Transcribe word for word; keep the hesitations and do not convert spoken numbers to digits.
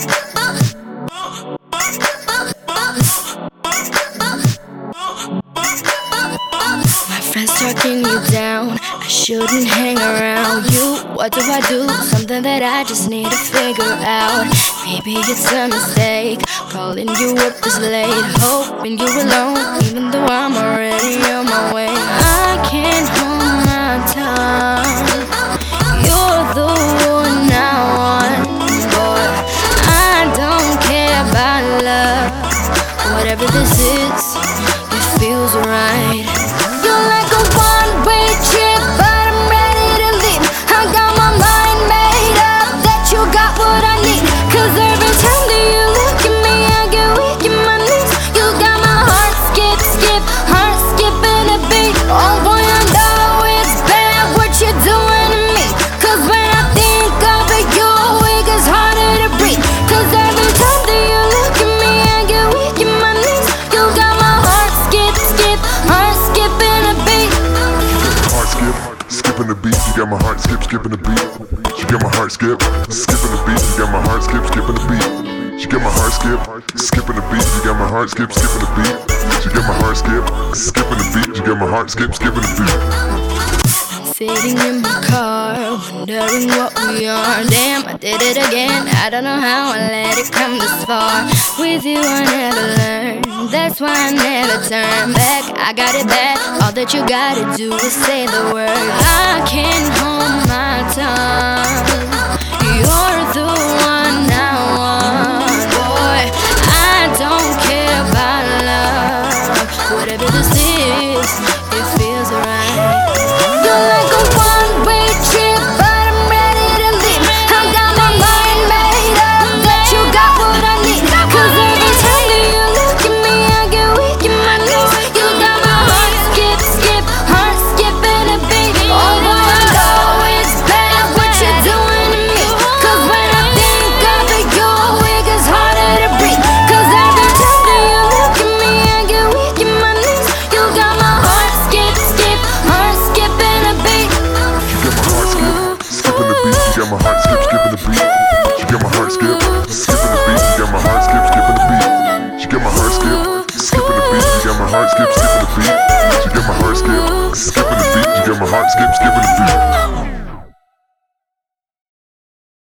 My friends talking you down, I shouldn't hang around you. What do I do? Something that I just need to figure out. Maybe it's a mistake, calling you up this late, hoping you're alone, even though I'm already on my way. I can't hold my tongue. You're the one I want, boy. I don't care about love. Whatever this is, it feels right. You're like a one-way trip, but I'm ready to leave. I got my mind made up that you got what I need. Cause every time that you look at me, I get weak in my knees. You got my heart skip, skip, heart skipping a beat. Oh boy, I know it's bad what you're doing to me. Cause when I think of it, you're weak, it's harder to breathe. Cause every time that you look at me, I get weak in my knees. You got my heart skip, skip, heart skipping a beat. Heart skip, skipping the beat. You got my heart skip, skipping the beat. You got my heart skip, skipping the beat. You got my heart skip, skipping the beat. You got my heart skip, skipping the beat. You got my heart skip, skipping the beat. You got my heart skip, skipping the beat. You got my heart skip, skipping the beat. Sitting in my car, wondering what we are. Damn, I did it again. I don't know how I let it come this far. With you I never learn, that's why I never turn back. I got it back, all that you gotta do is say the word. I can't hold my tongue. You're the